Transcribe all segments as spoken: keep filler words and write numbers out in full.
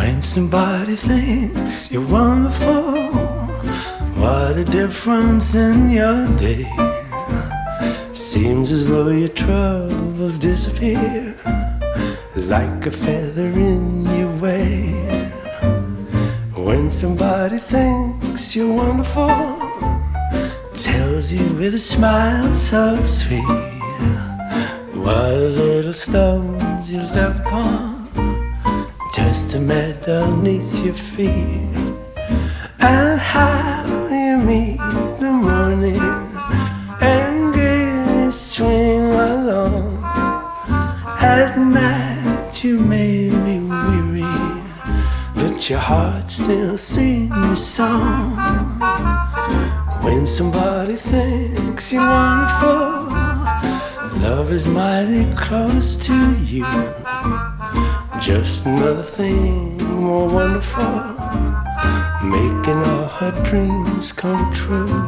When somebody thinks you're wonderful, what a difference in your day. Seems as though your troubles disappear like a feather in your way. When somebody thinks you're wonderful, tells you with a smile so sweet, what a little stones you'll step upon, testament underneath your feet. And how you meet the morning and gaily swing along. At night you may be weary, but your heart still sings a song. When somebody thinks you're wonderful, love is mighty close to you. Just another thing more wonderful, making all her dreams come true.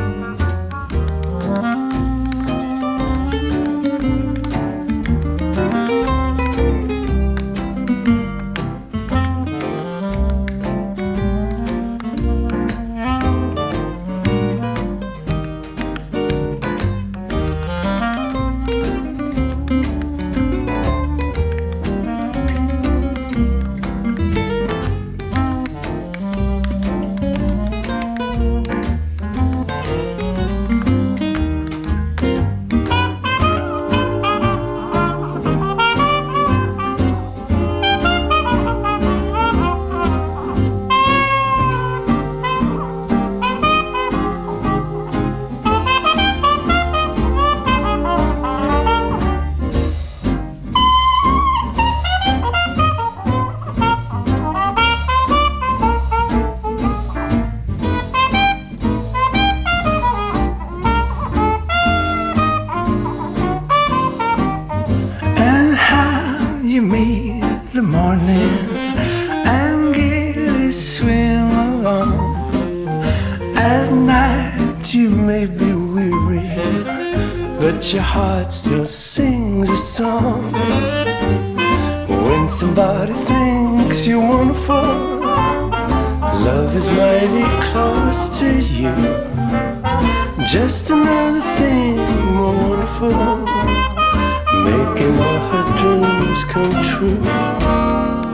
You meet the morning and gaily swim along. At night you may be weary, but your heart still sings a song. When somebody thinks you're wonderful, love is mighty close to you. Just another thing more wonderful, making all her dreams come true.